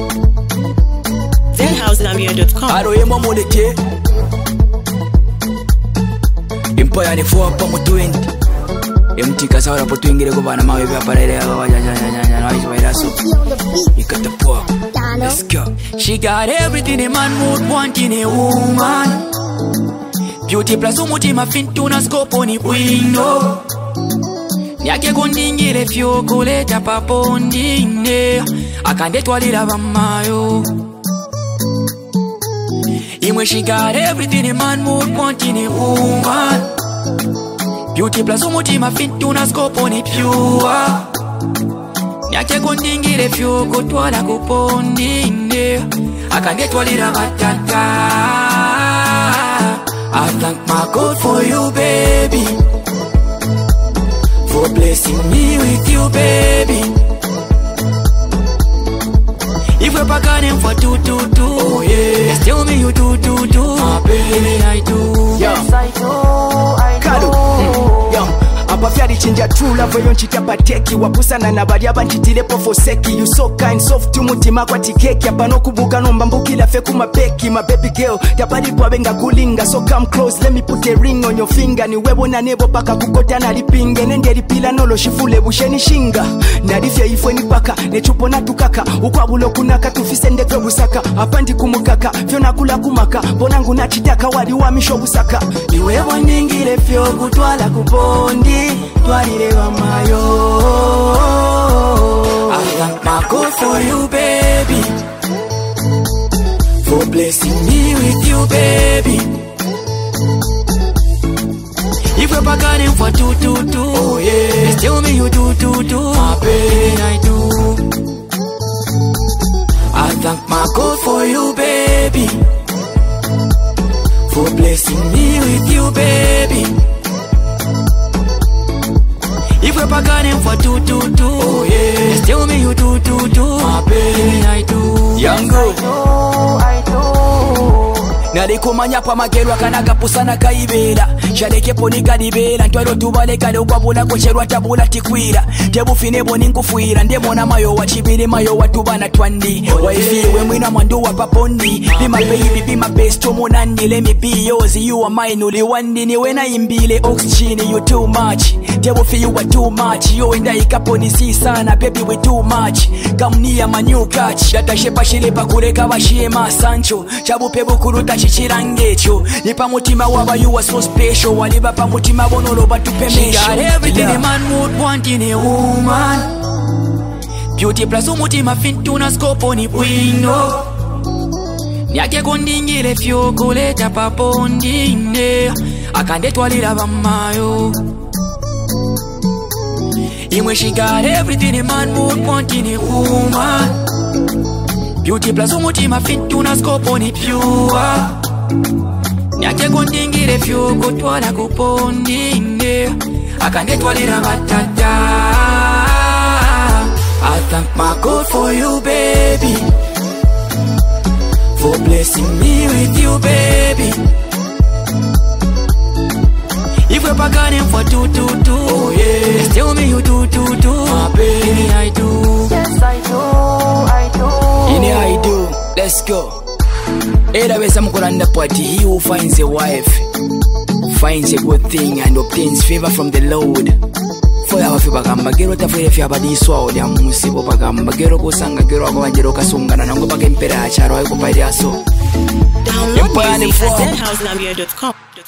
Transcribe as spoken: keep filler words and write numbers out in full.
zen house gambia dot com. Aro yemo moleke Empire ni four pa mu twenty Emtika sawa po twingire ko bana mawe bya parele ya ya ya ya ya noise virus ikata po. Let's go. She got everything a man would want in a woman. Beauty plus umutima fintu na scope on window. Nyake kundingire fyo kuleta papondine akandetwalira bamayo. Imwe she got everything a man would want in a woman. Beauty plus umutima fintu na scope on pure. Nyake kundingire fyo kutwala kupondine akandetwalira batata. I thank my God for you, baby, for blessing me with you, baby. If we're back on him for two, two, two, oh yeah, just tell me you do, do, do, my baby, I do. Yes, I do, I do. Kalo, mm, yo. Abafyali chinja true love yo nchita pateki wapusana na bali abanchitile po forseki. You so kind soft umutima kwa tikeki abano kubuka nomba mbukila fe kuma peki. My baby girl tabali kwa benga kulinga, so come close let me put a ring on your finger. Ni webo na nebo paka kukota na lipinge nende lipila nolo shifule busheni shinga. Narifya ifwe ni paka nechupo na tukaka ukwabulo kunaka tufisende kwe busaka. Apandi kumukaka fyo nakula kumaka bonangu na chitaka wali wa misho busaka. Ni webo ningile fyo kutwala kupondi twalire bamayo. I thank my God for you, baby, for blessing me with you, baby. If we're back on him for two, two, two, oh yeah, just tell me you do, do, do, my baby, I do. I thank my God for you, baby, for blessing me with you, baby. If we're back on him for two, two, two, oh yeah, just tell me you do, do, do, my baby, I do. Young girl, I do, I do. Nalikumanya pa magerwa kanaga pusana kaibela. Shaleke poni kadibela ntwalo tubale kale ukwabula kocherwa tabula tikwira. Tebufine boni nkufuira ndemona mayo wachibili mayo watubana twandi. Waifiwe mwina mwandu wa papondi. Be my baby, be my best omunandi. Let me be yours, you are mine uli wandi. Ni wena imbile oxygen you too much. Tebufi you are too much. Yo enda ikaponi si sana baby we too much. Kamnia my new catch. Data shepa shilepa kureka bashima Sancho. Chabupe bukuruta chichirangecho. Nipa mutima waba you are so special. Waliba pa mutima bonolo batupemesho. She got everything a man would want in a woman. Beauty plus umutima fintu na scope on window. Nyake kundingire fyo kuleta papondine akandetwalira bamayo. Imwe she got everything a man would want in a woman. Beauty plus umutima fintu na scope on pure. Nyake kundingire fyo kutwala kupondine akandetwalira batata. I thank my God for you, baby, for blessing me with you, baby. If we're back on him for two, two, two, oh yeah, just tell me you do, do, do, my baby, I do. Yes, I do, I do. You know I do. Let's go. Either way, some Kuranda party, he who finds a wife finds a good thing and obtains favor from the Lord. For our few bagamba gero tafere fya badi swao ya musibo bagamba gero kusanga gero akabajero kasungana nango bagempera charo ayo kupaidi aso. Download music at zen house gambia dot com.